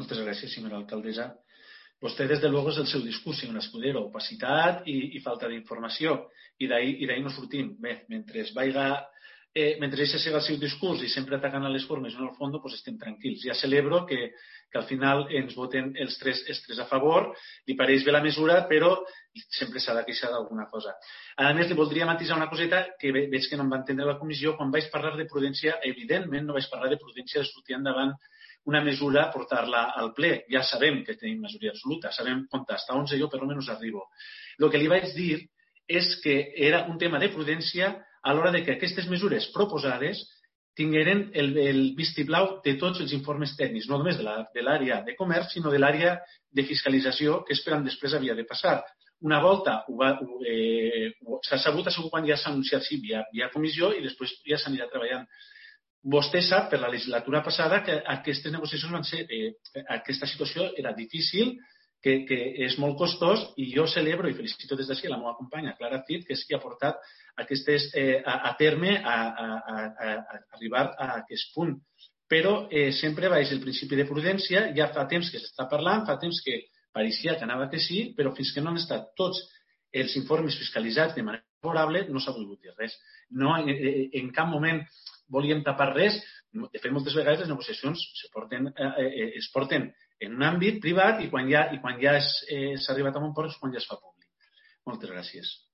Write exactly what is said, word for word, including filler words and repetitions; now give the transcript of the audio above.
Moltes gràcies, senyora alcaldessa. Vostè, des de luego, és el seu discurs, senyor Escudero, opacitat i, i falta d'informació. I d'ahí no sortim. Bé, mentre vaiga, eh, mentre ese siga el seu discurs i sempre atacant a les formes i no al fons, pues estem tranquils. Ja celebro que, que al final ens voten els tres, els tres a favor. Li pareix bé la mesura, però sempre s'ha de queixar d'alguna cosa. A més, li voldria matisar una coseta que ve, veig que no em va entendre la comissió. Quan vaig parlar de prudència, evidentment no vaig parlar de prudència de sortir endavant una mesura, portar-la al ple. Ja sabem que tenim majoria absoluta, sabem on està, onze jo per almenys arribo. El que li vaig dir és que era un tema de prudència a l'hora de que aquestes mesures proposades tingueren el, el vistiplau de tots els informes tècnics, no només de l'àrea de comerç, sinó de l'àrea de fiscalització, que és per on després havia de passar. Una volta eh, s'ha sabut, ha sigut quan ja s'ha anunciat sí, via, via comissió i després ja s'anirà treballant. Vostè sap, per la legislatura passada, que aquestes negociacions van ser... Eh, aquesta situació era difícil, que, que és molt costós, i jo celebro i felicito des d'ací la meva companya, Clara Cid, que és qui ha portat aquestes, eh, a, a terme a, a, a, a arribar a aquest punt. Però eh, sempre baix el principi de prudència, ja fa temps que s'està parlant, fa temps que pareixia que anava que sí, però fins que no han estat tots els informes fiscalitzats de manera favorable no s'ha volgut dir res. No, en, en cap moment volíem tapar res. De fet, moltes vegades les negociacions es porten, eh, es porten en un àmbit privat i quan ja, i quan ja s'ha eh, arribat a un port és quan ja es fa públic. Moltes gràcies.